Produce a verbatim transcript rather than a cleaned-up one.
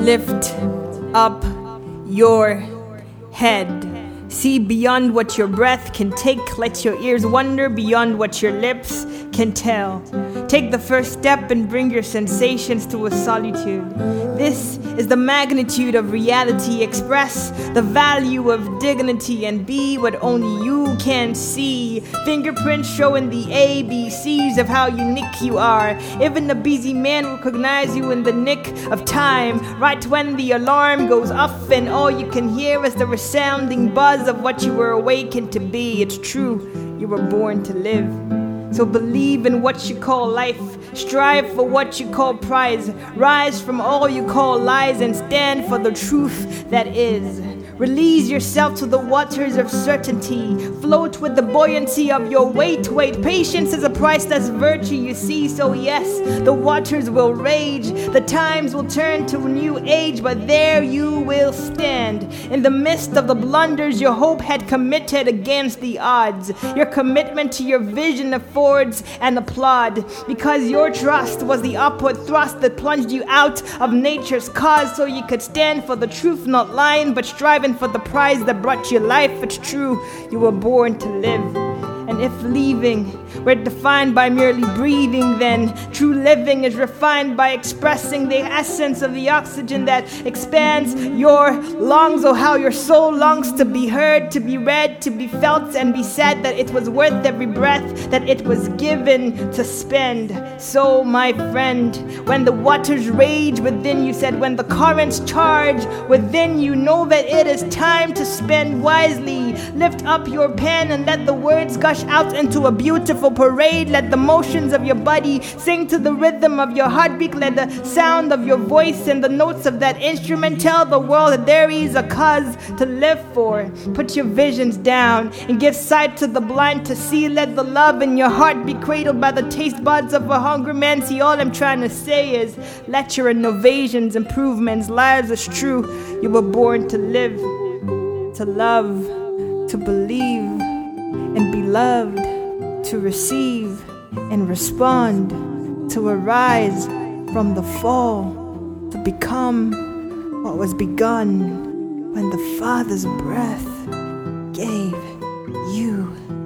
Lift up your head. See beyond what your breath can take. Let your ears wander beyond what your lips can tell. Take the first step and bring your sensations to a solitude. This is the magnitude of reality. Express the value of dignity and be what only you can see. Fingerprints showing the A B Cs of how unique you are. Even a busy man will recognize you in the nick of time. Right when the alarm goes off and all you can hear is the resounding buzz of what you were awakened to be. It's true, you were born to live. So believe in what you call life. Strive for what you call prize. Rise from all you call lies and stand for the truth that is. Release yourself to the waters of certainty. Float with the buoyancy of your weight. Wait, patience is a priceless virtue, you see. So yes, the waters will rage. The times will turn to a new age. But there you will stand. In the midst of the blunders your hope had committed against the odds. Your commitment to your vision affords an applaud. Because your trust was the upward thrust that plunged you out of nature's cause. So you could stand for the truth, not lying, but striving for the prize that brought you life. It's true, you were born to live. And if leaving were defined by merely breathing, then true living is refined by expressing the essence of the oxygen that expands your lungs. Oh, how your soul longs to be heard, to be read, to be felt, and be said that it was worth every breath that it was given to spend. So, my friend, when the waters rage within you, said when the currents charge within you, know that it is time to spend wisely. Lift up your pen and let the words gush out into a beautiful parade. Let the motions of your body sing to the rhythm of your heartbeat. Let the sound of your voice and the notes of that instrument tell the world that there is a cause to live for. Put your visions down and give sight to the blind to see. Let the love in your heart be cradled by the taste buds of a hungry man. See, all I'm trying to say is let your innovations, improvements, lives is true. You were born to live, to love, to believe, and be loved, to receive and respond, to arise from the fall, to become what was begun when the Father's breath gave you